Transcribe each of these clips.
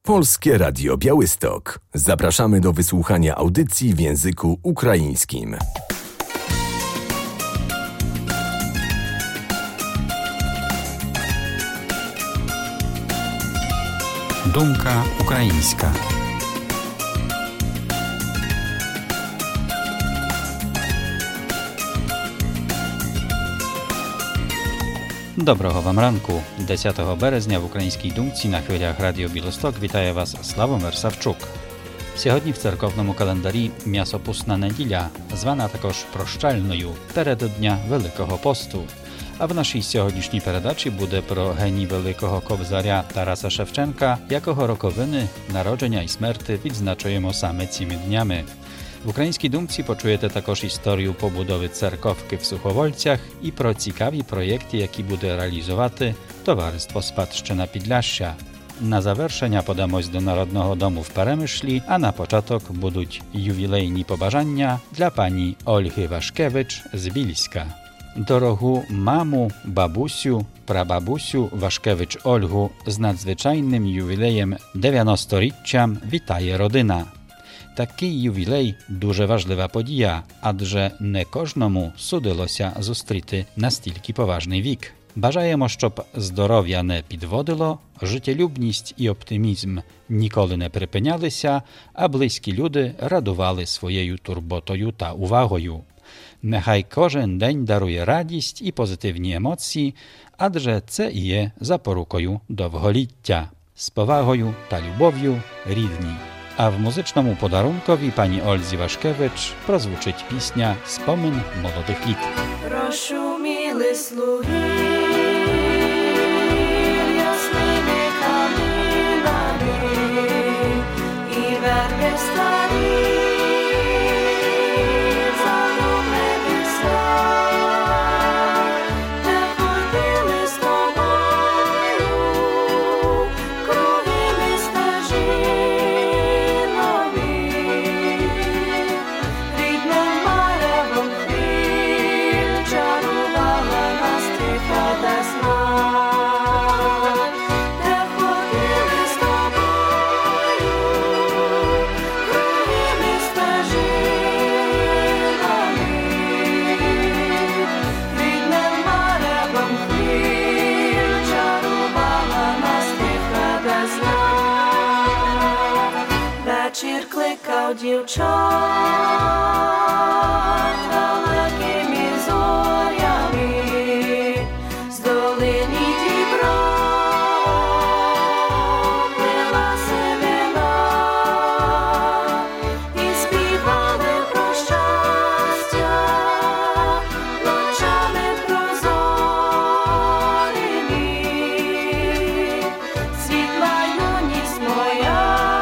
Polskie Radio Białystok. Zapraszamy do wysłuchania audycji w języku ukraińskim. Думка українська. Доброго вам ранку. 10 березня в українській думці на хвилях Радіо Білосток вітає вас Славомир Савчук. Сьогодні в церковному календарі М'ясопусна неділя, звана також прощальною, переддня Великого посту. А в нашій сьогоднішній передачі буде про геній великого ковзаря Тараса Шевченка, якого роковини, народження і смерти відзначуємо саме цими днями. В українській думці почуєте також історію побудови церковки в Суховольцях і про цікаві проєкти, які буде реалізувати Товариство Спадщина Підляшшя. На завершення подамось до Народного дому в Перемишлі, а на початок будуть ювілейні побажання для пані Ольги Вашкевич з Більська. Дорогу маму, бабусю, прабабусю Вашкевич Ольгу з надзвичайним ювілеєм 90-річчям вітає родина. Такий ювілей – дуже важлива подія, адже не кожному судилося зустріти настільки поважний вік. Бажаємо, щоб здоров'я не підводило, життєлюбність і оптимізм ніколи не припинялися, а близькі люди радували своєю турботою та увагою. Нехай кожен день дарує радість і позитивні емоції, адже це і є запорукою довголіття. З повагою та любов'ю рідні. А в музичному подарункові пані Ользі Вашкевич прозвучить пісня «Спомин молодих літ». Розшуміли слуги ясними калинами і верби старі. Вечір кликав дівчат далекими зорями, з долині Дібра плила семена і співали про щастя ночами прозорими. Світла юність моя,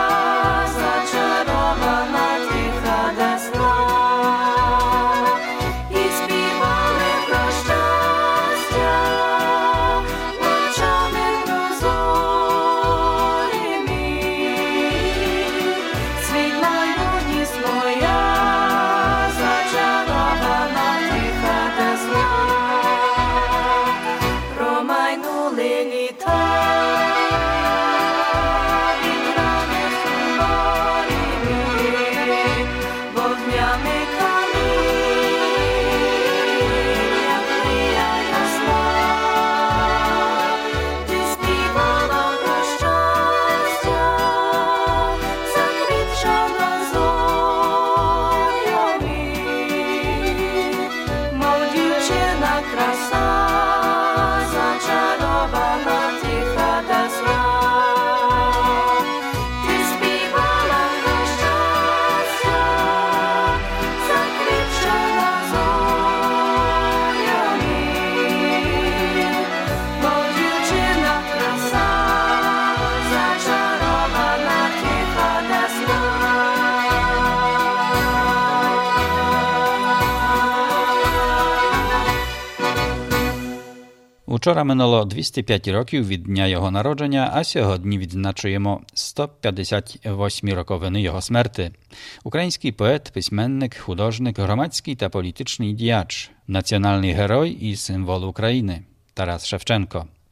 Вчора минуло 205 років від дня його народження, а сьогодні відзначуємо 158 роковини його смерти. Український поет, письменник, художник, громадський та політичний діяч, національний герой і символ України – Тарас Шевченко.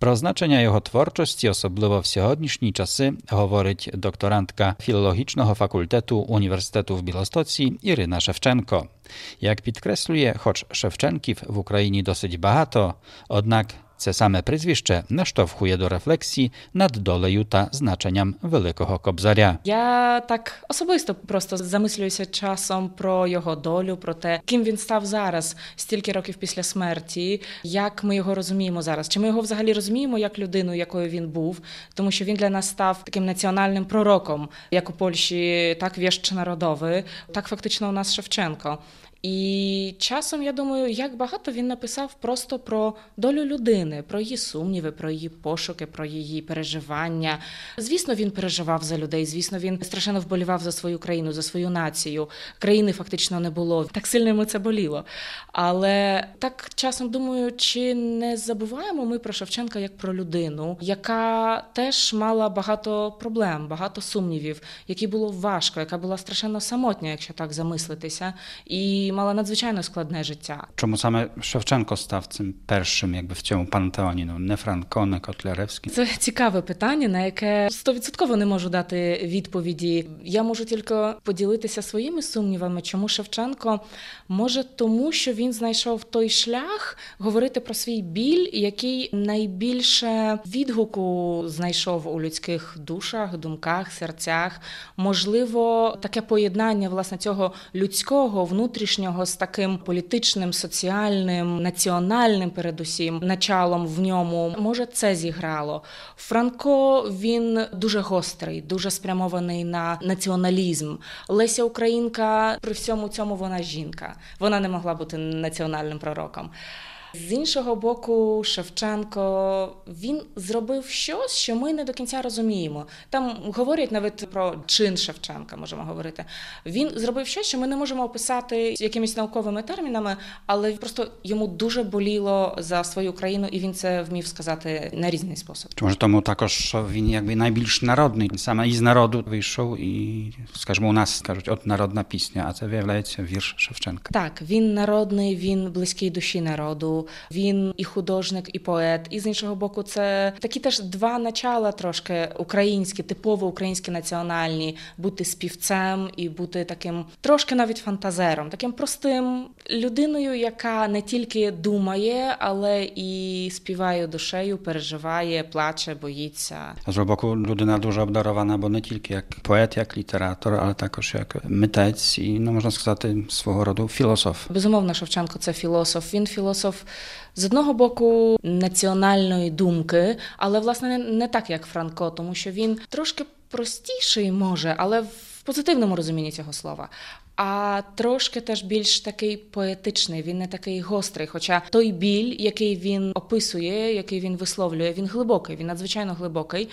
Про значення його творчості, особливо в сьогоднішні часи, говорить докторантка філологічного факультету Університету в Білостоці Ірина Шевченко. Як підкреслює, хоч Шевченків в Україні досить багато, однак це саме прізвище наштовхує до рефлексії над долею та значенням Великого Кобзаря. Я так особисто просто замислююся часом про його долю, про те, ким він став зараз, стільки років після смерті, як ми його розуміємо зараз. Чи ми його взагалі розуміємо як людину, якою він був, тому що він для нас став таким національним пророком, як у Польщі, так віщ народовий, так фактично у нас Шевченко. І часом, я думаю, як багато він написав просто про долю людини, про її сумніви, про її пошуки, про її переживання. Звісно, він переживав за людей, звісно, він страшенно вболівав за свою країну, за свою націю. Країни фактично не було, так сильно йому це боліло. Але так часом думаю, чи не забуваємо ми про Шевченка як про людину, яка теж мала багато проблем, багато сумнівів, якій було важко, яка була страшенно самотня, якщо так замислитися, і мала надзвичайно складне життя. Чому саме Шевченко став цим першим, якби в цьому пантеоні, не Франко, не Котляревський? Це цікаве питання, на яке 100% не можу дати відповіді. Я можу тільки поділитися своїми сумнівами, чому Шевченко. Може тому, що він знайшов той шлях говорити про свій біль, який найбільше відгуку знайшов у людських душах, думках, серцях. Можливо, таке поєднання, власне, цього людського, внутрішнього з таким політичним, соціальним, національним, передусім, началом в ньому. Може, це зіграло. Франко, він дуже гострий, дуже спрямований на націоналізм. Леся Українка, при всьому цьому вона жінка. Вона не могла бути національним пророком. З іншого боку, Шевченко, він зробив щось, що ми не до кінця розуміємо. Там говорять навіть про чин Шевченка, можемо говорити. Він зробив щось, що ми не можемо описати якимись науковими термінами, але просто йому дуже боліло за свою країну, і він це вмів сказати на різний спосіб. Чи може тому також, що він якби найбільш народний, саме із народу вийшов і, скажімо, у нас кажуть, от народна пісня, а це виявляється вірш Шевченка. Так, він народний, він близький душі народу. Він і художник, і поет. І з іншого боку, це такі теж два начала трошки українські, типово українські національні. Бути співцем і бути таким трошки навіть фантазером, таким простим людиною, яка не тільки думає, але і співає душею, переживає, плаче, боїться. А з боку людина дуже обдарована, бо не тільки як поет, як літератор, але також як митець і, можна сказати, свого роду філософ. Безумовно, Шевченко – це філософ. Він філософ з одного боку національної думки, але, власне, не так, як Франко, тому що він трошки простіший може, але в позитивному розумінні цього слова. А трошки теж більш такий поетичний, він не такий гострий. Хоча той біль, який він описує, який він висловлює, він глибокий, він надзвичайно глибокий,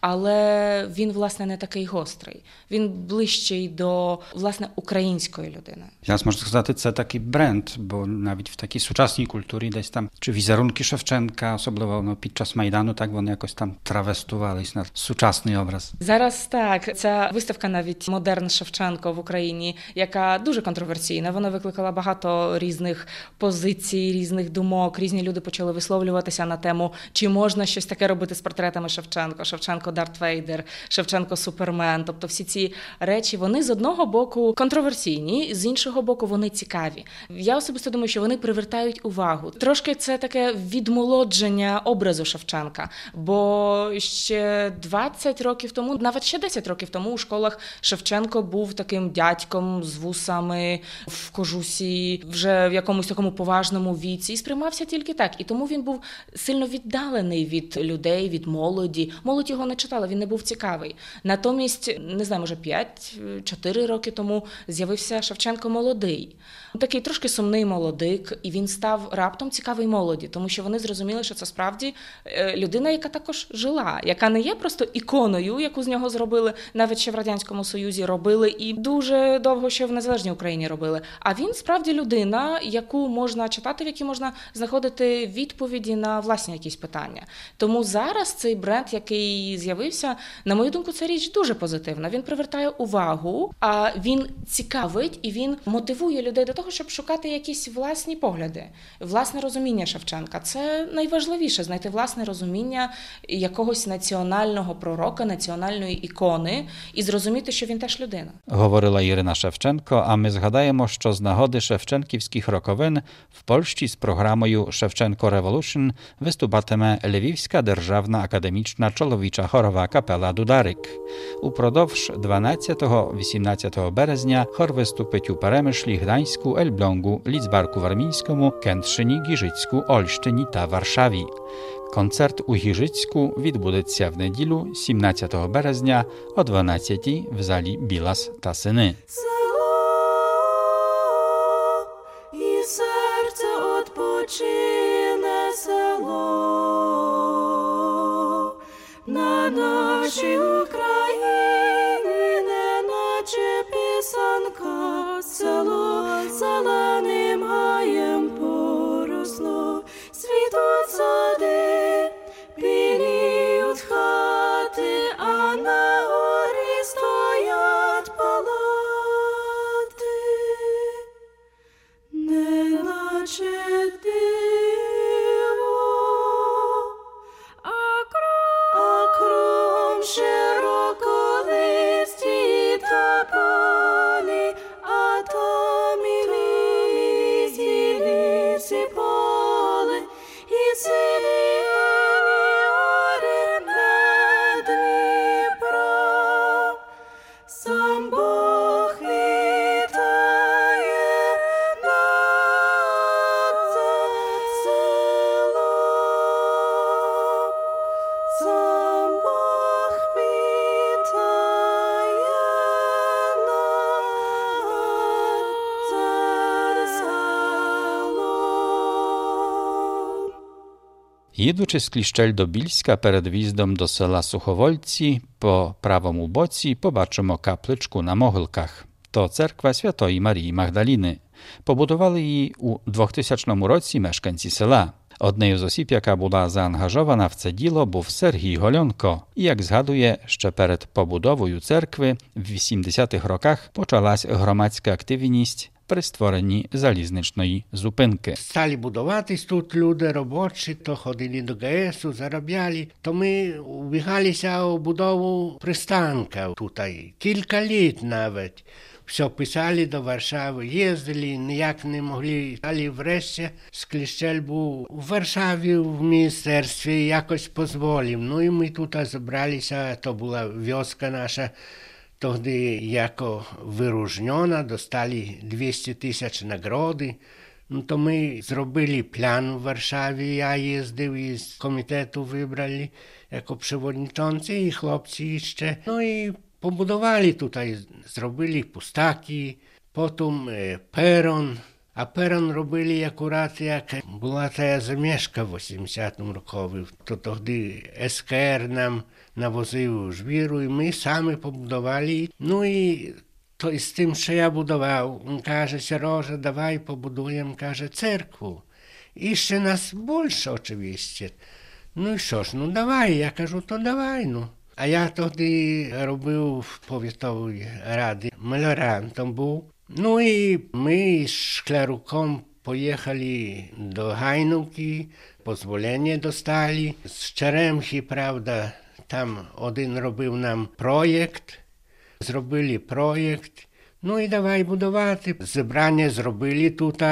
але він, власне, не такий гострий. Він ближчий до, власне, української людини. Зараз можна сказати, це такий бренд, бо навіть в такій сучасній культурі десь там, чи візерунки Шевченка, особливо під час Майдану, так вони якось там травестувались на сучасний образ. Зараз так, ця виставка навіть «Модерн Шевченко» в Україні, яка дуже контроверсійна, вона викликала багато різних позицій, різних думок, різні люди почали висловлюватися на тему, чи можна щось таке робити з портретами Шевченко, Шевченко Дарт Вейдер, Шевченко Супермен, тобто всі ці речі, вони з одного боку контроверсійні, з іншого боку вони цікаві. Я особисто думаю, що вони привертають увагу. Трошки це таке відмолодження образу Шевченка, бо ще 20 років тому, навіть ще 10 років тому у школах Шевченко був таким дядьком з вусами, в кожусі, вже в якомусь такому поважному віці, і сприймався тільки так. І тому він був сильно віддалений від людей, від молоді. Молодь його не читала, він не був цікавий. Натомість, не знаю, може 5-4 роки тому з'явився Шевченко молодий. Такий трошки сумний молодик, і він став раптом цікавий молоді, тому що вони зрозуміли, що це справді людина, яка також жила, яка не є просто іконою, яку з нього зробили, навіть ще в Радянському Союзі робили, і дуже довго ще в в незалежній Україні робили. А він справді людина, яку можна читати, в якій можна знаходити відповіді на власні якісь питання. Тому зараз цей бренд, який з'явився, на мою думку, це річ дуже позитивна. Він привертає увагу, а він цікавить і він мотивує людей до того, щоб шукати якісь власні погляди, власне розуміння Шевченка. Це найважливіше – знайти власне розуміння якогось національного пророка, національної ікони і зрозуміти, що він теж людина. Говорила Ірина Шевченко, а ми згадаємо, що з нагоди шевченківських роковин в Польщі з програмою «Шевченко Revolution» виступатиме Львівська державна академічна чоловіча хорова капела «Дударик». Упродовж 12-18 березня хор виступить у Перемишлі, Гданську, Ельблągu, Ліцбарку Вармійському, Кентршині, Гіжицьку, Ольщині та Варшаві. Концерт у Гіжицьку відбудеться в неділю 17 березня о 12-й в залі «Білас та сини». І серце odpoczyне село на нашій Україні, неначе пісанка, село зеленим гаєм поросло, світуть сади, біліють хати, а на горі стоять палати. Неначе диво, а кром широколисті тополі, а там і ліс, і ліс, і поле, і сині гори над Дніпром. Сам Бог вітає над селом. Сам Бог вітає над селом. Їдучи з Кліщель до Більська перед в'їздом до села Суховольці, по правому боці побачимо капличку на Могилках. То церква Святої Марії Магдаліни. Побудували її у 2000 році мешканці села. Однією з осіб, яка була заангажована в це діло, був Сергій Гольонко. І, як згадує, ще перед побудовою церкви в 80-х роках почалась громадська активність при створенні залізничної зупинки. Стали будуватись тут люди робочі, то ходили до ГСу, заробляли. То ми убігалися у будову пристанка тут. Кілька літ навіть. Все писали до Варшави, їздили, ніяк не могли. Але врешті з Кліщель був у Варшаві, в міністерстві, якось дозволив. Ну і ми тут зібралися, то була вёска наша, тоді яко виружнена, достали 200 тисяч нагороди. Ну, то ми зробили план у Варшаві, я їздив із комітету вибрали, як przewodniczący і хлопці ще. Ну і побудували тут, зробили пустаки, потім перон. А перон робили акурат, як була та замішка в 80-му рокові. То тоді СКР нам навозив жвіру, і ми самі побудували. Ну і то з тим, що я будував, він каже, Сережа, давай побудуємо, каже, церкву. І ще нас більше, очевидно. Ну і що ж, ну давай, я кажу, то давай, ну. А я тоді робив в повітовій раді, меліорантом був. Ну і ми з Шкляруком поїхали до Гайнувки, дозволення достали. З Черемхи, правда, там один робив нам проєкт, зробили проєкт. Ну і давай будувати. Зібрання зробили тут,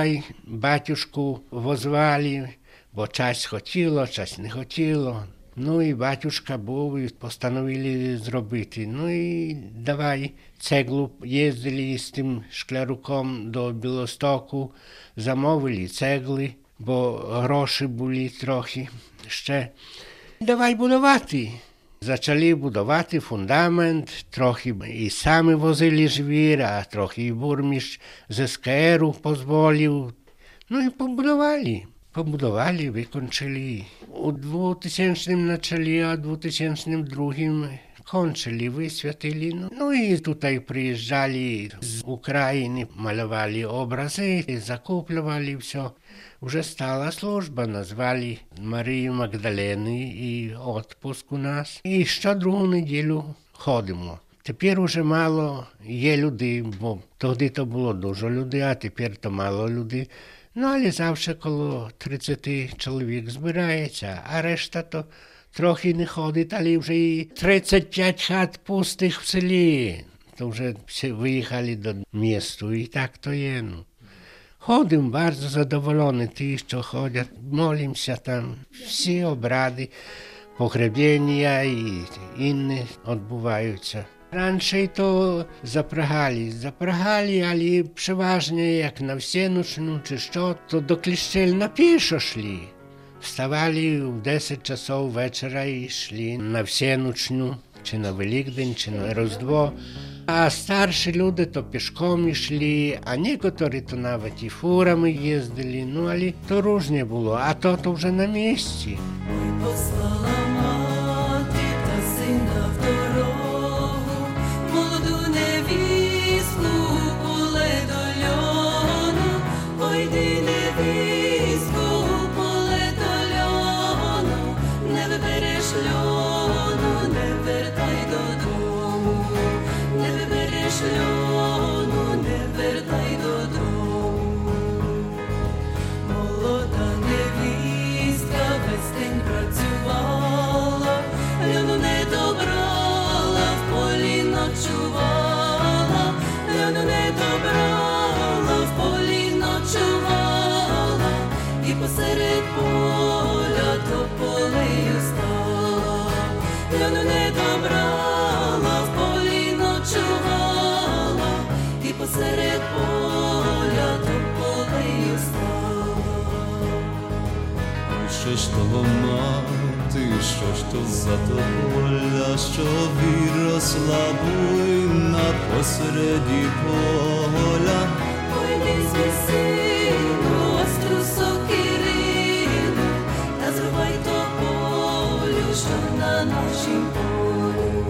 батюшку возвали, бо часть хотіло, часть не хотіло. Ну і батюшка був, і постановили зробити. Ну і давай цеглу їздили з тим Шкляруком до Білостоку, замовили цегли, бо гроші були трохи ще. Давай будувати. Почали будувати фундамент, трохи і самі возили жвір, а трохи і бурміш з СКРу дозволив. Ну і побудували. Побудували, викончили. У 2000-м почали, а у 2002-м kończyli, wyswiatili. No i tutaj przyjeżdżali z Ukrainy, malowali obrazy, zakupiowali все. Уже стала служба, назвали Марію Магдалени і відпуск у нас. І щодругу неділю ходимо. Тепер уже мало є людей, бо тоді то було дуже людей, а тепер то мало людей. Ну, але завжди коло 30 чоловік збирається, а решта то трохи не ходить, але вже і 35 хат пустих в селі. То вже всі виїхали до міста, і так то є. Ну. Ходимо, bardzo задоволені ті, що ходять, молимося там, всі обряди, погребення і інші відбуваються. Раніше то запрягали, але переважно, як на всеночну чи що, то до Кліщель на пішо йшли. Вставали в 10 часов вечора і йшли на всеночну, чи на Великдень, чи на Різдво. А старші люди то пішком йшли, а некоторі то навіть і фурами їздили, ну, але то різне було, а то вже на місці. Послала мати та сина в дорогу, молоду невістку у поле до льону. Пойди, невістку, у поле до льону, не вибереш льону, не вертай додому. Не вибереш льону, не вертай додому. Молода невістка весь день працювала, льону не добрала, в полі ночувала, льону не добрала, в полі ночувала, і посеред поля то полею стала, льону не добрала, в полі ночувала, і посеред поля то полею стала. Що ж того мати, що ж то за тополя, що виросла буйна посереді поля. Пойди свій сину, остру сокирину, та зрубай тополю, що на нашім полю.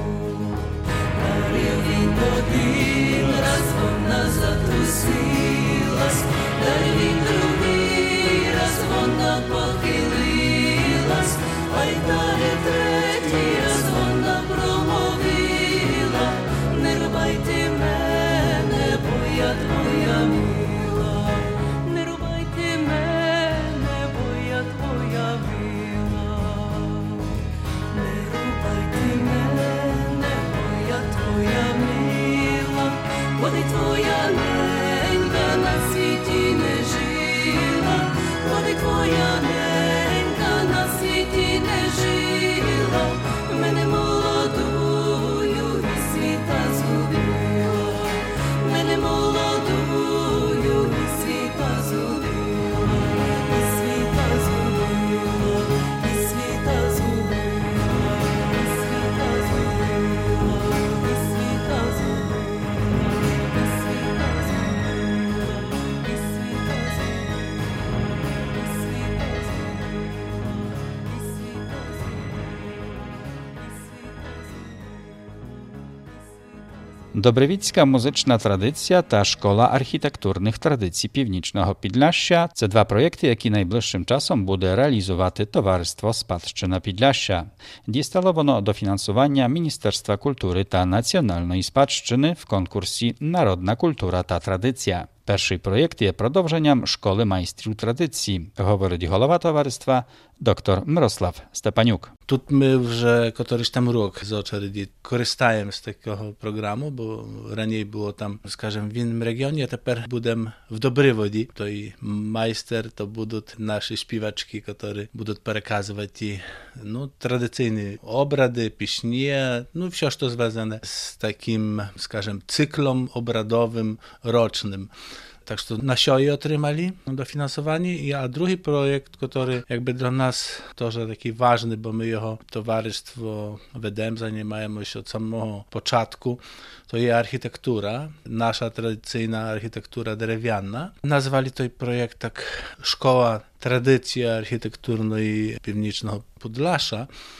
Дарив він один раз, вона затрусилась, дарив він другий раз, вона похилилась, а й далі третій раз вона промовила: не рубайте мене, бо я твоя мила, не рубайте мене, бо я твоя мила, не рубайте мене, бо я твоя мила, бо ти твоя ненька на світі не жила, бо ти твоя ненька на світі не жила, мене молодую і світа згубила, мене молодую і світа згубила, і світа згубила, і світа згубила, і світа згубила, і світа згубила, і світа згубила, і світа Добровіцька музична традиція та Школа архітектурних традицій Північного Підляшшя – це два проєкти, які найближчим часом буде реалізувати Товариство «Спадщина Підляшшя». Дістало воно дофінансування Міністерства культури та національної спадщини в конкурсі «Народна культура та традиція». Перший проєкт є продовженням Школи майстрів традиції, говорить голова товариства доктор Мирослав Степанюк. Тут ми вже котрийсь там рок з очереді користаємо з такого програму, бо раніше було там, скажімо, в іншому регіоні, а тепер будемо в Добриводі. Той майстер, то будуть наші співачки, які будуть переказувати традиційні обради, пісні, все, що зв'язане з таким, скажімо, циклом обрадовим rocznym. Так що на що і отримали дофінансування. А другий проєкт, який якби для нас теж такий важливий, бо ми його товариство ведемо, займаємося від самого початку, то є архітектура, наша традиційна архітектура дерев'яна. Назвали той проєкт так «Школа традиції архітектурної Північного Підляшша».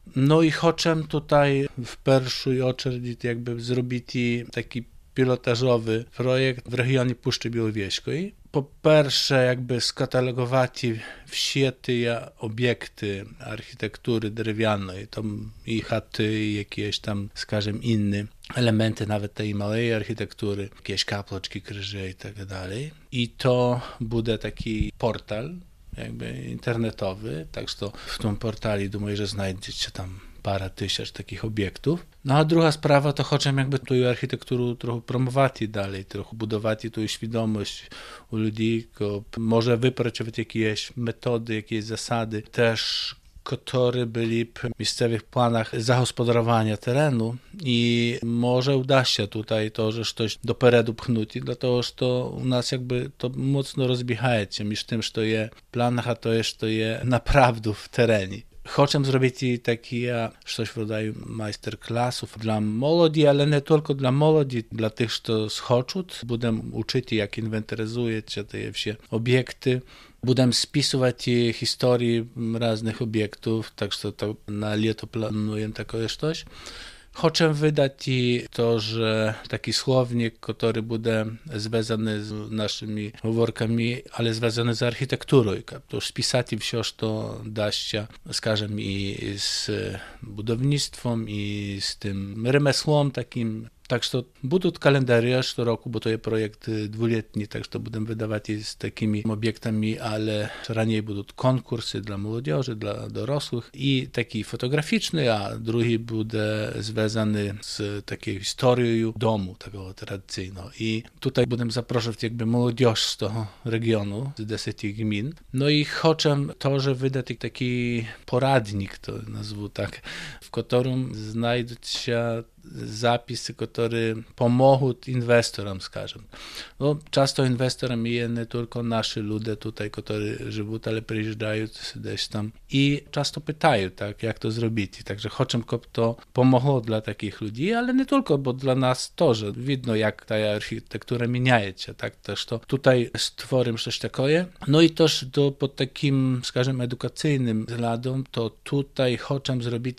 No i chcę tutaj w pierwszej очереди jakby zrobić taki pilotażowy projekt w regionie Puszczy Białowieskiej. Po pierwsze, jakby skatalogować wszystkie obiekty architektury drewnianej, tam i chaty, i jakieś tam, скажем, inne elementy nawet tej małej architektury, jakieś kapleczki, krzyże i tak dalej. I to będzie taki portal jakby internetowy, także to w tym portali думаю, że znajdziecie tam parę tysięcy takich obiektów. No a druga sprawa to chcę jakby tą architekturę trochę promować dalej, trochę budować tą świadomość u ludzi, może wypracować jakieś metody, jakieś zasady, też które byli w miejscowych planach zagospodarowania terenu i może uda się tutaj to, że coś do peredu pchnąć, dlatego że to u nas jakby to mocno rozbiegaje się między tym, co jest w planach, a to jest, co jest naprawdę w terenie. Chcę zrobić taki coś w rodzaju masterclassów dla młodzi, ale nie tylko dla młodzi, dla tych, co chcą. Będę uczyć, jak inwentaryzować te wszystkie obiekty. Będę spisywać historię różnych obiektów, także to na lato planuję takie coś. Chcę wydać to, że taki słownik, który będzie związany z naszymi wyworkami, ale związany z architekturą. To spisać wszystko, co da się, скажем, i z budownictwem, i z tym remesłem takim. Także będą kalendarze co roku, bo to jest projekt dwuletni, także będę wydawać z takimi obiektami, ale raniej będą konkursy dla młodzieży, dla dorosłych i taki fotograficzny, a drugi będzie związany z taką historią domu, tego tradycyjnego. I tutaj będę zapraszać jakby młodzież z tego regionu, z 10 gmin. No i chcę to, że wydać taki poradnik, to nazwę tak, w którym znajdą się zapisy, które pomogą inwestorom, скажем. No, często inwestorem jest nie tylko nasi ludzie tutaj, którzy żyją, ale przyjeżdżają gdzieś tam i często pytają, tak, jak to zrobić. Także chcę, żeby to pomogło dla takich ludzi, ale nie tylko, bo dla nas to, że widno, jak ta architektura zmienia się, tak, też to tutaj stworzymy coś takiego. No i też pod takim, скажем, edukacyjnym względem, to tutaj chcę zrobić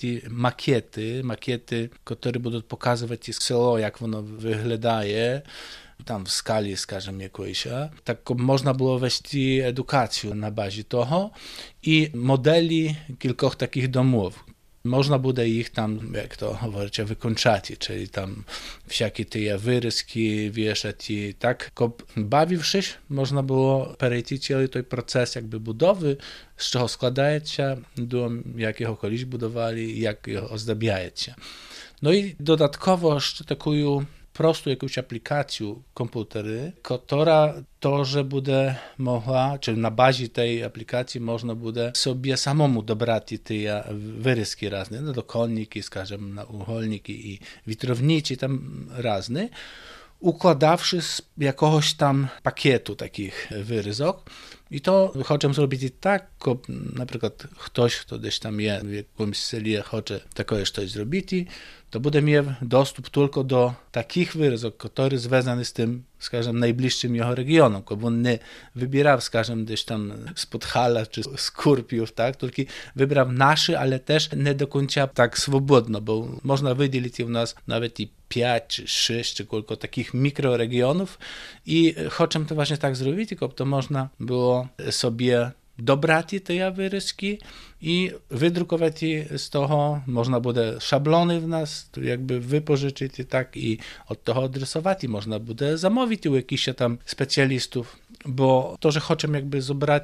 makiety, które będą pokazywać selo, jak ono wyglądaje, tam w skali, скажем, jakiejś. Tak można było wejść edukację na bazie tego i modeli kilku takich domów. Można będzie ich tam, jak to mówicie, wykończać, czyli tam wszelkie te wyryski wieszać i tak. Bawiwszy, można było przejść cały ten proces jakby budowy, z czego składaje się dom, jakiego kiedyś budowali, jak go ozdabiaje się. No i dodatkowo jeszcze taką prostą jakąś aplikację komputery, która to, że będzie mogła, czyli na bazie tej aplikacji można będzie sobie samemu dobrać te wyryski różne, no dokonniki, скажем, naucholniki i witrownicy tam różne, układawszy z jakiegoś tam pakietu takich wyrysok. I to chcę zrobić tak, na przykład ktoś, kto gdzieś tam jest w jakimś celi, chce takie coś zrobić, to będzie miał dostęp tylko do takich wyrysok, które związane z tym, скажем, najbliższym jego regionem, bo on nie wybierał, скажем, gdzieś tam z Podhala czy z Kurpiów, tak, tylko wybrał nasze, ale też nie do końca tak swobodno, bo można wydzielić u nas nawet i 5 czy 6 czy kilka takich mikroregionów i chcę to właśnie tak zrobić, tylko to można było sobie dobrać te wyryski i wydrukować z tego, można będzie szablony w nas jakby wypożyczyć tak i od tego odrysować i można będzie zamówić u jakichś tam specjalistów, bo to, że chcę jakby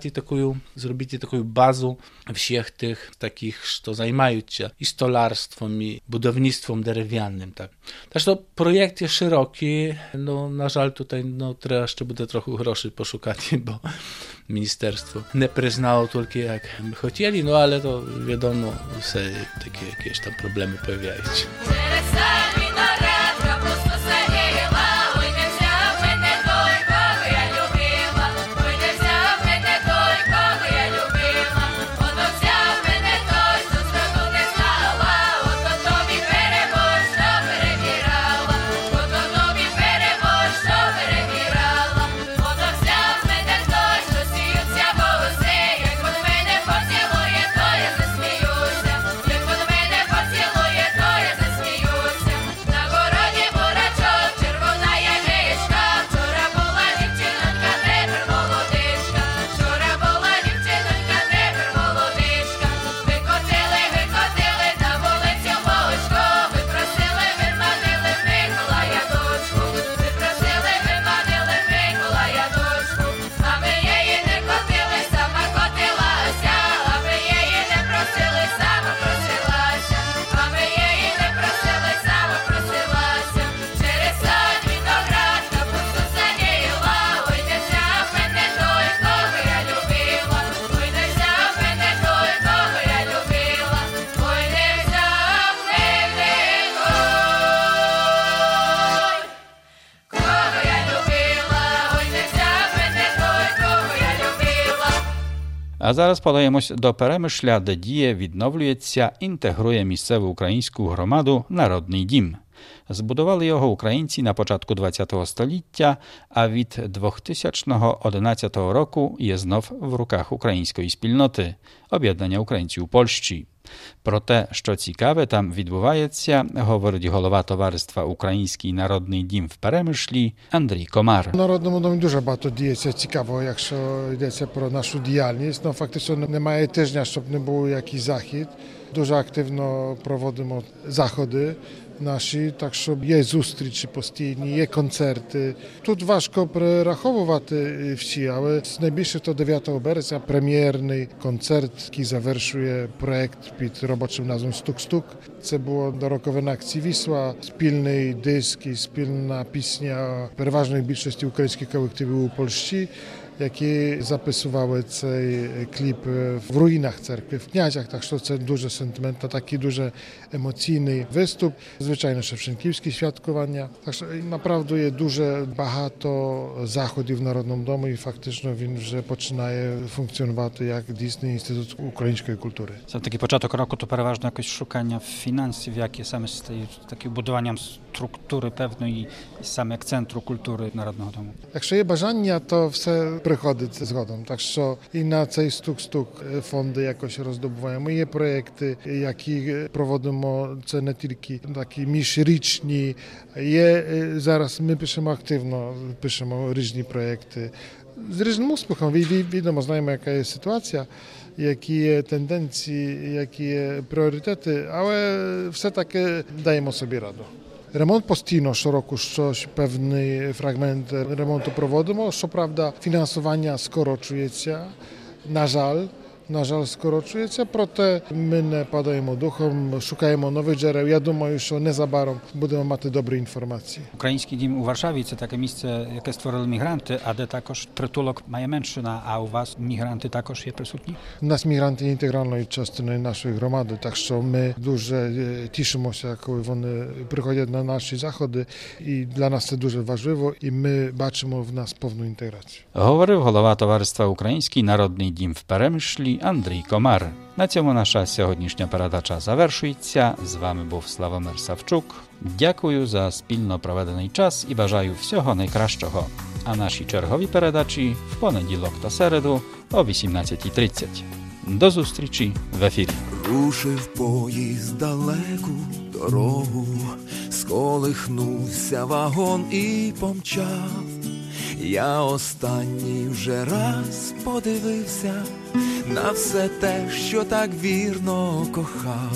zrobić taką bazę wszystkich tych takich, co zajmują się i stolarstwem, i budownictwem drewnianym, tak. Też to projekt jest szeroki, no na żal tutaj trzeba jeszcze będzie trochę groszy poszukać, bo ministerstwo nie przyznało tylko jak by chcieli, no ale to wiadomo, że takie jakieś tam problemy pojawiają się. Мене А зараз подаємось до Перемишля, де діє, відновлюється, інтегрує місцеву українську громаду Народний дім. Збудували його українці на початку ХХ століття, а від 2011 року є знов в руках української спільноти – Об'єднання українців у Польщі. Про те, що цікаве там відбувається, говорить голова товариства «Український народний дім» в Перемишлі Андрій Комар. В Народному домі дуже багато діється цікавого, якщо йдеться про нашу діяльність. Фактично немає тижня, щоб не був якийсь захід. Дуже активно проводимо заходи наші, так що є зустрічі постійні, є концерти. Тут важко перераховувати всі, але найбільше то 9 березня прем'єрний концерт, який завершує проєкт під робочим назвом «Стук-стук». Це було до роковин акції «Вісла», спільний диск і спільна пісня переважної більшості українських колективів у Польщі, які записували цей кліп в руїнах церкви, в Князях, так що це дуже сентиментно, такий дуже емоційний виступ. Звичайно, шевченківські святкування. Так що, направду, є дуже багато заходів в Народному домі і фактично він вже починає функціонувати як дійсний інститут української культури. Це такий початок року, то переважно якось шукання фінансів, які саме стають таким будуванням структури певної, саме як центру культури Народного дому. Якщо є бажання, то все приходить згодом. Так що і на цей стук-стук фонди якось роздобуваємо. Є проєкти, які проводимо, це не тільки такі міжрічні. Є зараз, ми активно пишемо різні проєкти. З різним успіхом, відомо, знаємо, яка є ситуація, які є тенденції, які є пріоритети, але все-таки даємо собі раду. Ремонт постійно щороку щось, певний фрагмент ремонту проводимо. Щоправда, фінансування скорочується, на жаль, скорочується, проте ми не падаємо духом, шукаємо нових джерел. Я думаю, що незабаром будемо мати добрі інформації. Український дім у Варшаві – це таке місце, яке створили мігранти, а де також притулок має меншина, а у вас мігранти також є присутні? У нас мігранти є інтегральною частиною нашої громади, так що ми дуже тішимося, коли вони приходять на наші заходи, і для нас це дуже важливо, і ми бачимо в нас повну інтеграцію. Говорив голова товариства «Український народний дім» в Перемишлі Андрій Комар. На цьому наша сьогоднішня передача завершується. З вами був Славомир Савчук. Дякую за спільно проведений час і бажаю всього найкращого. А наші чергові передачі в понеділок та середу о 18:30. До зустрічі в ефірі. Рушив поїзд далеку дорогу, сколихнувся вагон і помчав. Я останній вже раз подивився на все те, що так вірно кохав.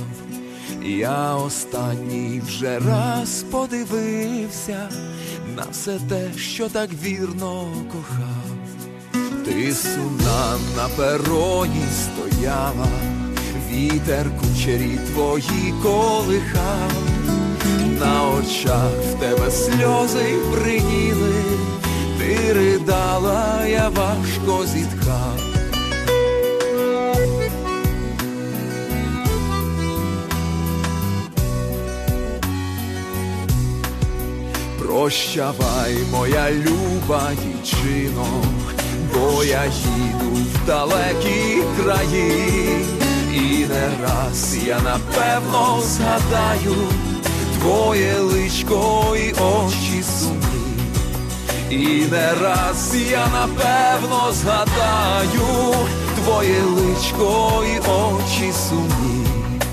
Я останній вже раз подивився на все те, що так вірно кохав. Ти сумна на пероні стояла, вітер кучері твої колихав. На очах в тебе сльози бриніли, ти ридала, я важко зітхав. Прощавай, моя люба дівчино, бо я їду в далекі краї. І не раз я напевно згадаю твоє личко і очі сумні. І не раз я напевно згадаю твоє личко і очі сумні.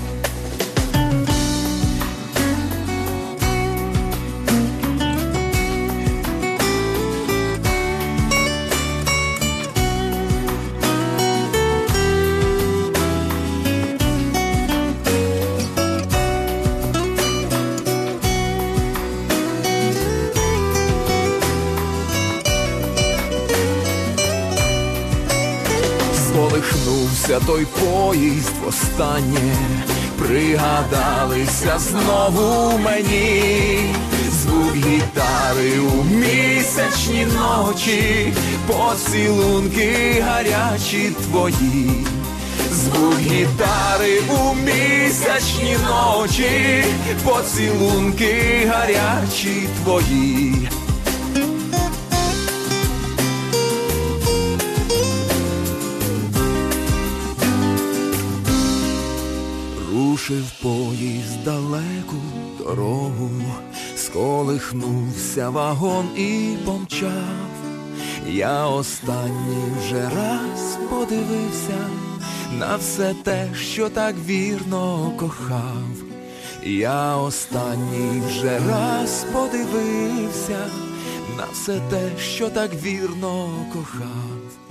Колихнувся той поїзд востаннє, пригадалися знову мені звук гітари у місячні ночі, поцілунки гарячі твої. Звук гітари у місячні ночі, поцілунки гарячі твої. поїзд далеку дорогу, сколихнувся вагон і помчав. Я останній вже раз подивився на все те, що так вірно кохав. Я останній вже раз подивився на все те, що так вірно кохав.